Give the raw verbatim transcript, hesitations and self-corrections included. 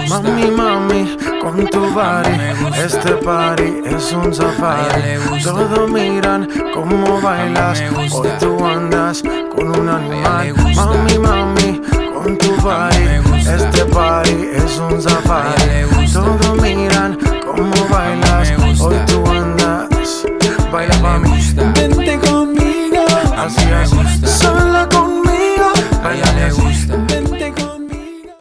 Mami, mami, con tu body, este party es un safari. Todos miran cómo bailas, hoy tú andas con un animal. Mami, mami, con tu body, este party es un safari. Todos miran cómo bailas, hoy tú andas. Baila pa' mí, vente conmigo, así, así.